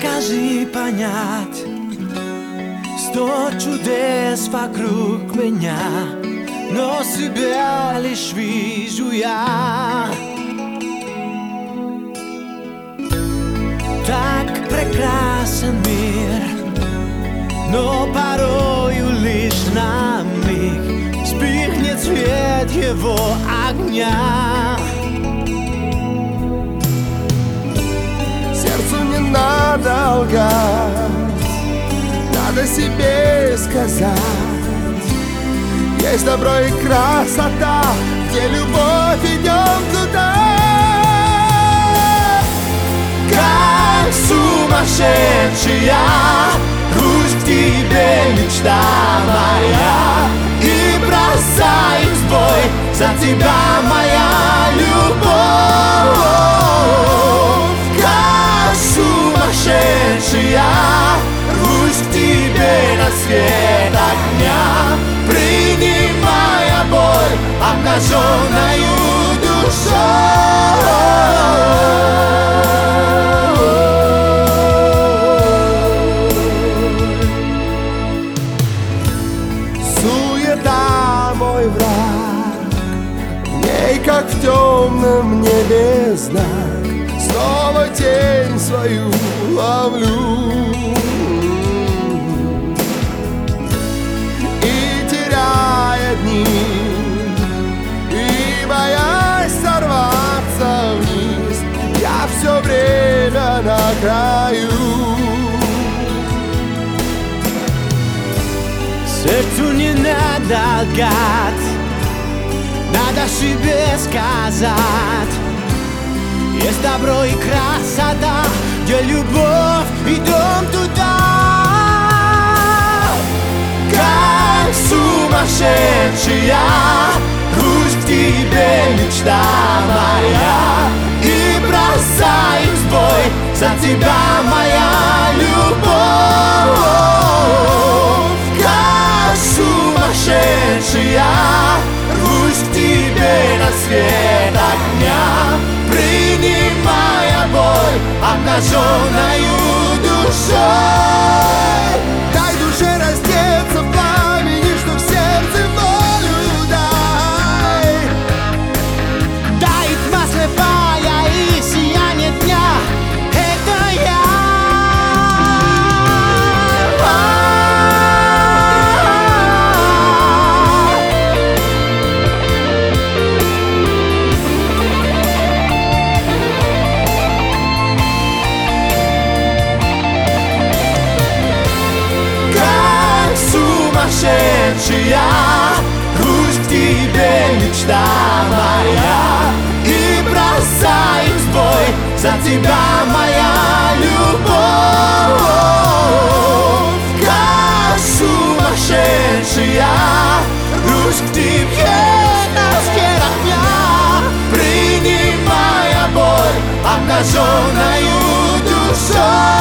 Покажи понять 100 чудес вокруг меня, но себя лишь вижу я. Так прекрасен мир, но порою лишь на миг вспыхнет свет его огня. Сердцу не надо лгать, надо себе сказать: есть добро и красота, где любовь, идем туда. Как сумасшедшая, русь к тебе, мечта моя, и бросаюсь в бой за тебя, моя любовь. Как сумасшедшая, русь к тебе на свет огня, принимая боль обнаженною душой. Суета мой враг, в ней, как в темном небе знак, снова тень свою ловлю. И теряя дни, и боясь сорваться вниз, я все время на краю. Сердцу не надо лгать, надо себе сказать: есть добро и красота, где любовь, идем туда. Как сумасшедшая, русь к тебе, мечта моя, и бросаюсь в бой за тебя, моя любовь. Как сумасшедшая, русь к тебе на свет огня, принимая боль обнаженною душой. Дай душе раздеться в пламени, что в сердце волю дай. Дай тьма слепая и сияние дня, это я. Сумасшедшая, русь к тебе, мечта моя, и бросаюсь в бой за тебя, моя любовь. Как сумасшедшая, русь к тебе на свет огня, принимая боль обнаженною душой.